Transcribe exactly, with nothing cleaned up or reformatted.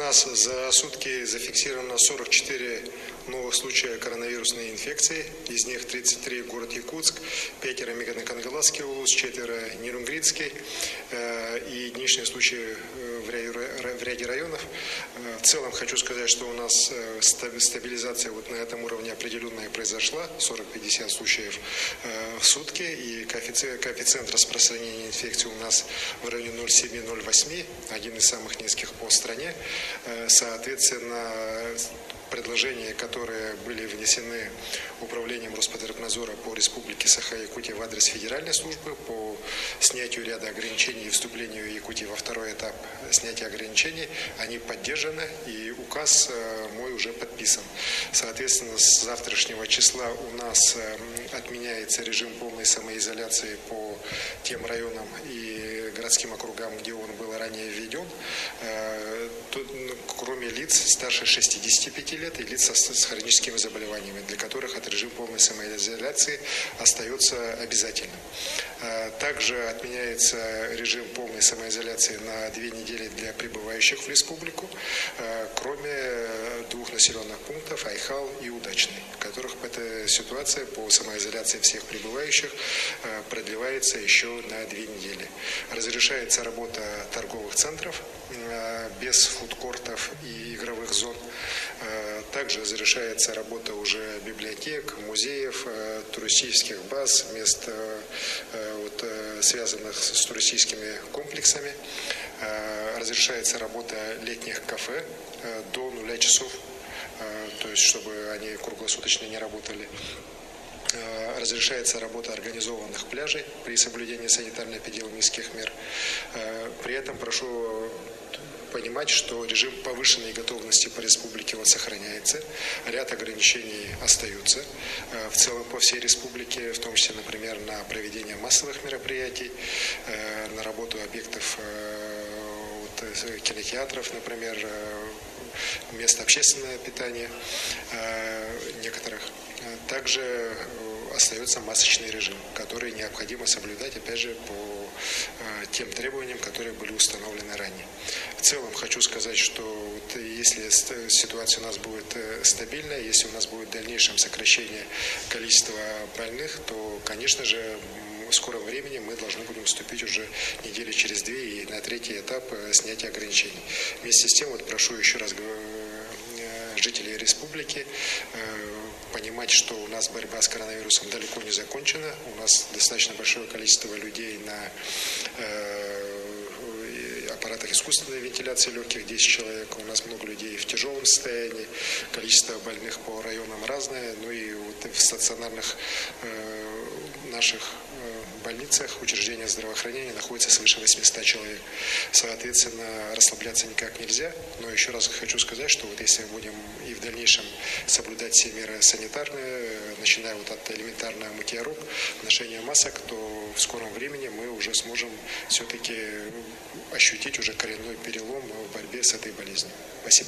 нас за сутки зафиксировано сорок четыре новых случая коронавирусной инфекции. Из них тридцать три город Якутск, пятеро Мегано-Кангаласский улус, четверо Нерунгридский и единичные случаи в ряде районов. В целом хочу сказать, что у нас стабилизация вот на этом уровне определенная произошла, сорок-пятьдесят случаев в сутки, и коэффициент распространения инфекции у нас в районе ноль целых семь - ноль целых восемь, один из самых низких по стране. Соответственно, предложения, которые были внесены Управлением Роспотребнадзора по Республике Саха-Якутия в адрес Федеральной службы по снятию ряда ограничений и вступлению Якутии во второй этап снятия ограничений, они поддержаны, и указ мой уже подписан. Соответственно, с завтрашнего числа у нас отменяется режим полной самоизоляции по тем районам и городским округам, где он был ранее введен, кроме лиц старше шестидесяти пяти лет и лиц с хроническими заболеваниями, для которых этот режим полной самоизоляции остается обязательным. Также отменяется режим полной самоизоляции на две недели для прибывающих в республику, кроме двух населенных пунктов Айхал и Удачный, в которых эта ситуация по самоизоляции всех прибывающих продлевается еще на две недели. Разрешается работа торговых центров без фудкортов и игровых зон. Также разрешается работа уже библиотек, музеев, туристических баз, мест, вот, связанных с туристическими комплексами. Разрешается работа летних кафе до нуля часов, то есть чтобы они круглосуточно не работали. Разрешается работа организованных пляжей при соблюдении санитарно-эпидемиологических мер. При этом прошу понимать, что режим повышенной готовности по республике он сохраняется, ряд ограничений остаются в целом по всей республике, в том числе, например, на проведение массовых мероприятий, на работу объектов вот, кинотеатров, например, мест общественного питания некоторых. Также остается масочный режим, который необходимо соблюдать, опять же, по тем требованиям, которые были установлены ранее. В целом хочу сказать, что вот если ситуация у нас будет стабильная, если у нас будет в дальнейшем сокращение количества больных, то, конечно же, в скором времени мы должны будем вступить уже недели через две и на третий этап снятия ограничений. Вместе с тем, вот прошу еще раз жителей республики понимать, что у нас борьба с коронавирусом далеко не закончена. У нас достаточно большое количество людей на э, аппаратах искусственной вентиляции легких, десять человек. У нас много людей в тяжелом состоянии. Количество больных по районам разное. Ну и вот в стационарных э, наших больницах, учреждениях здравоохранения находится свыше восьмисот человек. Соответственно, расслабляться никак нельзя. Но еще раз хочу сказать, что вот если мы будем и в дальнейшем соблюдать все меры санитарные, начиная вот от элементарного мытья рук, ношения масок, то в скором времени мы уже сможем все-таки ощутить уже коренной перелом в борьбе с этой болезнью. Спасибо.